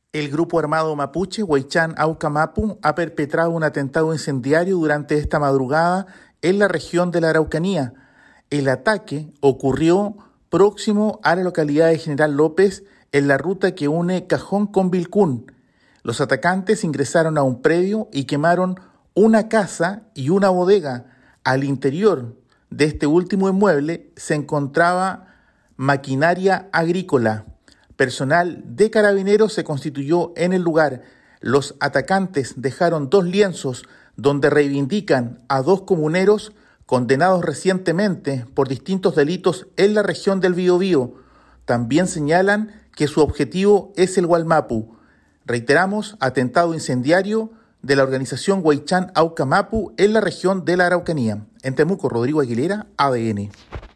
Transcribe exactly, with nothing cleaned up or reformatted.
El grupo armado mapuche Huaychán Aucamapu ha perpetrado un atentado incendiario durante esta madrugada en la región de la Araucanía. El ataque ocurrió próximo a la localidad de General López, en la ruta que une Cajón con Vilcún. Los atacantes ingresaron a un predio y quemaron una casa y una bodega. Al interior de este último inmueble se encontraba maquinaria agrícola. Personal de Carabineros se constituyó en el lugar. Los atacantes dejaron dos lienzos donde reivindican a dos comuneros condenados recientemente por distintos delitos en la región del Biobío. También señalan que su objetivo es el Gualmapu. Reiteramos, atentado incendiario de la organización Huaychán Aucamapu en la región de la Araucanía. En Temuco, Rodrigo Aguilera, A D N.